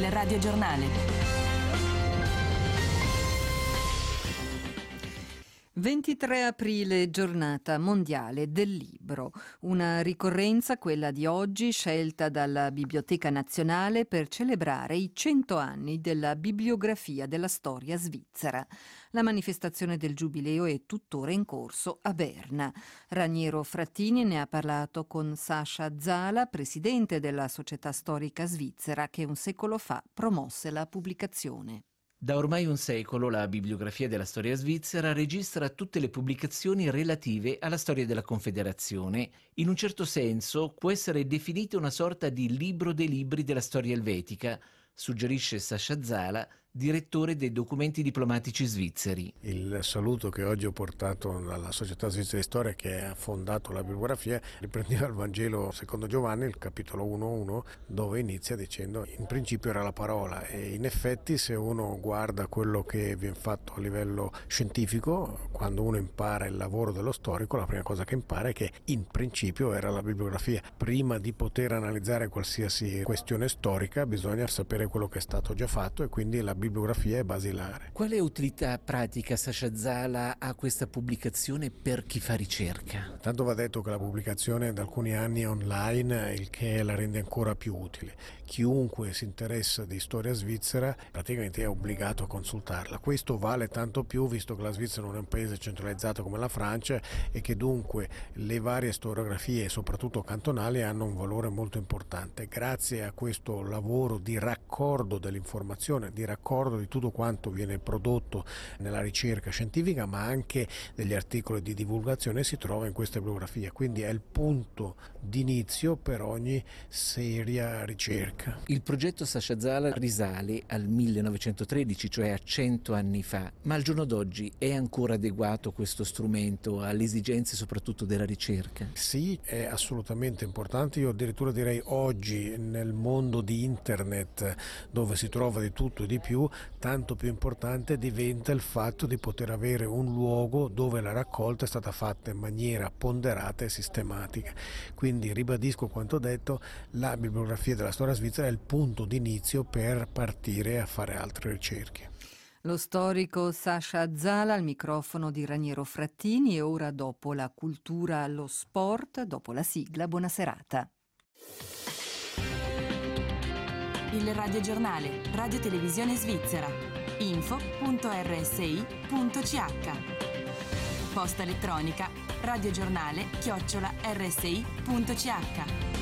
Il radiogiornale. 23 aprile, giornata mondiale del libro. Una ricorrenza, quella di oggi, scelta dalla Biblioteca Nazionale per celebrare i 100 anni della bibliografia della storia svizzera. La manifestazione del Giubileo è tuttora in corso a Berna. Raniero Frattini ne ha parlato con Sasha Zala, presidente della Società Storica Svizzera, che un secolo fa promosse la pubblicazione. Da ormai un secolo la bibliografia della storia svizzera registra tutte le pubblicazioni relative alla storia della Confederazione. In un certo senso può essere definita una sorta di libro dei libri della storia elvetica, suggerisce Sasha Zala, direttore dei documenti diplomatici svizzeri. Il saluto che oggi ho portato dalla Società Svizzera di Storia, che ha fondato la bibliografia, riprendeva il Vangelo secondo Giovanni, il capitolo 1:1, dove inizia dicendo in principio era la parola, e in effetti se uno guarda quello che viene fatto a livello scientifico, quando uno impara il lavoro dello storico, la prima cosa che impara è che in principio era la bibliografia. Prima di poter analizzare qualsiasi questione storica bisogna sapere quello che è stato già fatto, e quindi la bibliografia è basilare. Quale utilità pratica Sasha Zala ha questa pubblicazione per chi fa ricerca? Tanto va detto che la pubblicazione da alcuni anni è online, il che la rende ancora più utile. Chiunque si interessa di storia svizzera praticamente è obbligato a consultarla. Questo vale tanto più visto che la Svizzera non è un paese centralizzato come la Francia, e che dunque le varie storiografie, soprattutto cantonali, hanno un valore molto importante. Grazie a questo lavoro di raccordo dell'informazione, di raccordo di tutto quanto viene prodotto nella ricerca scientifica, ma anche degli articoli di divulgazione, si trova in questa bibliografia, quindi è il punto d'inizio per ogni seria ricerca. Il progetto Sasha Zala risale al 1913, cioè a 100 anni fa, ma al giorno d'oggi è ancora adeguato questo strumento alle esigenze soprattutto della ricerca? Sì, è assolutamente importante. Io addirittura direi oggi, nel mondo di internet dove si trova di tutto e di più, tanto più importante diventa il fatto di poter avere un luogo dove la raccolta è stata fatta in maniera ponderata e sistematica. Quindi ribadisco quanto detto, la bibliografia della storia svizzera è il punto d'inizio per partire a fare altre ricerche. Lo storico Sasha Zala al microfono di Raniero Frattini, e ora, dopo la cultura, lo sport, dopo la sigla. Buona serata. Il radiogiornale, Radio Televisione Svizzera. info.rsi.ch. Posta elettronica radiogiornale@rsi.ch.